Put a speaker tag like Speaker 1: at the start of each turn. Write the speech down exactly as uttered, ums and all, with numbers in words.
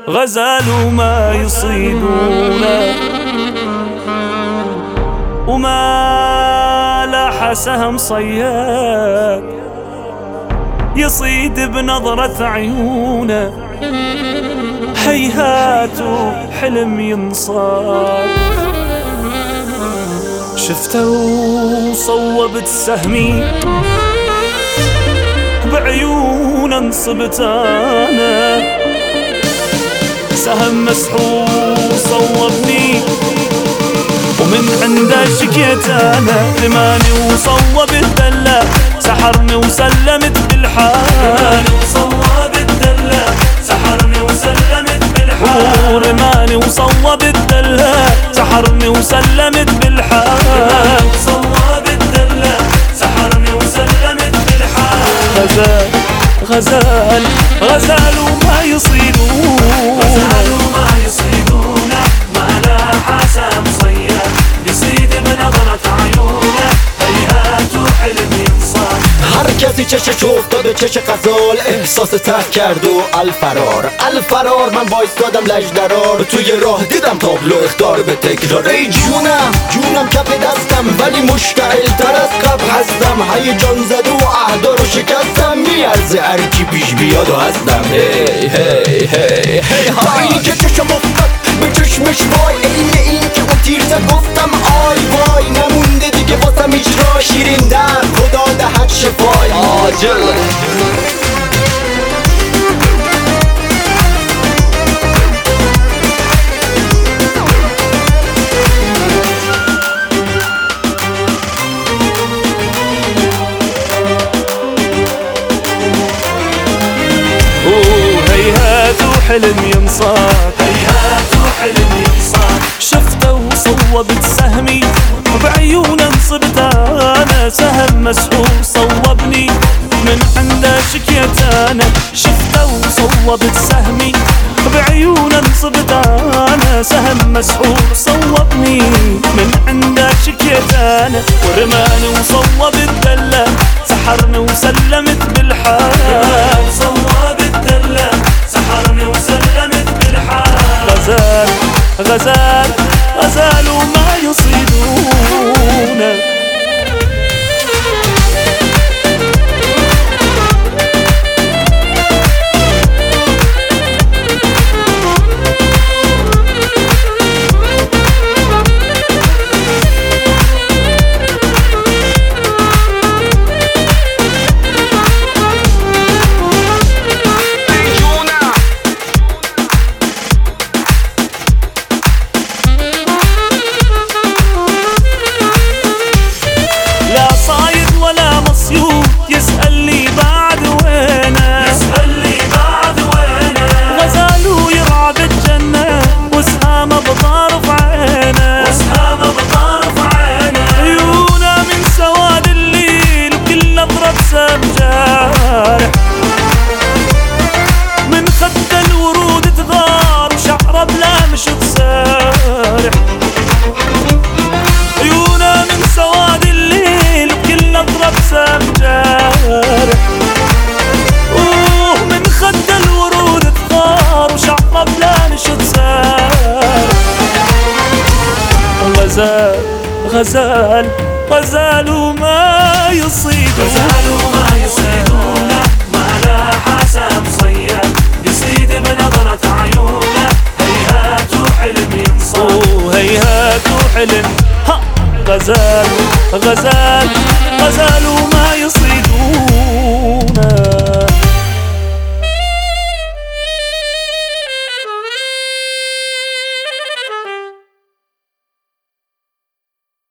Speaker 1: غزال وما يصيدونه وما لاح سهم صياد يصيد بنظرة عيونه. هيهات حلم ينصاد شفته وصوبت سهمي بعيونه انصبت انا. سهم مسحور صوبني ومن عنده شكيت انا. رماني وصوب الدلة سحرني وسلمت بالحال.
Speaker 2: وصوب الدلة سحرني وسلمت بالحال.
Speaker 1: ورماني وصوب الدلة سحرني وسلمت بالحال.
Speaker 2: وصوب الدلة سحرني وسلمت بالحال.
Speaker 1: غزال غزال غزال وما يصيدونه
Speaker 2: غزال وما يصيدونه ما لاح سهم صياد يصيد بنظرة عيونه. هيهات حلم ينصاد.
Speaker 3: هر کسی چشش افتاد و چش غزال احساس ترک کرد و الفرار الفرار. من وایستادم لجدرار توی راه دیدم تابلو اخطار به تکرار. ای جونم جونم کف دستم ولی مشتعل تر از قبل هستم. هیجان زده و اهدا رو شکستم. میارزه هرکی پیش بیاد و هستم. هی هی هی هی تا اینی که چشم افتاد به چشمش وای. این این که اون تیر زد گفتم آی وای. نمونده دیگه واسم هیچ راه. شیرین در خدا دهد شفای. آجل
Speaker 1: هيهات حلم ينصاد.
Speaker 2: هيهات حلم ينصاد.
Speaker 1: شفته وصوبت سهمي بعيونه انصبت انا. سهم مسحور صوبني من عنده شكيت انا. شفته وصوبت سهمي بعيونه انصبت انا. سهم مسحور صوبني من عنده شكيت انا. ورماني وصوب الدلة سحرني وسلمت بالحال.
Speaker 2: صوب الدلة سحرني وسلمت بالحال.
Speaker 1: غزال غزال غزال وما يصيدونه يسألني بعد وينه.
Speaker 2: يسألني بعد وينه.
Speaker 1: غزال يرعى بالجنة وسهامه بطرف عينه.
Speaker 2: وسهامه بطرف عينه.
Speaker 1: عيونه من سواد الليل وكل نظرة بسام جارح. من خد الورود تغار وشعره بلا مشط سارح. عيونه من سواد الليل وكل نظرة بسام جارح. اوه من خد الورود تغار وشعره بلا نشط سارح. غزال غزال غزال وما يصيدونه.
Speaker 2: غزال وما يصيدونه ما لاح سهم صياد يصيد بنظرة عيونه. هيهات حلم ينصاد.
Speaker 1: اوه هيهات حلم ها. غزال غزال غزال وما يصيدونه.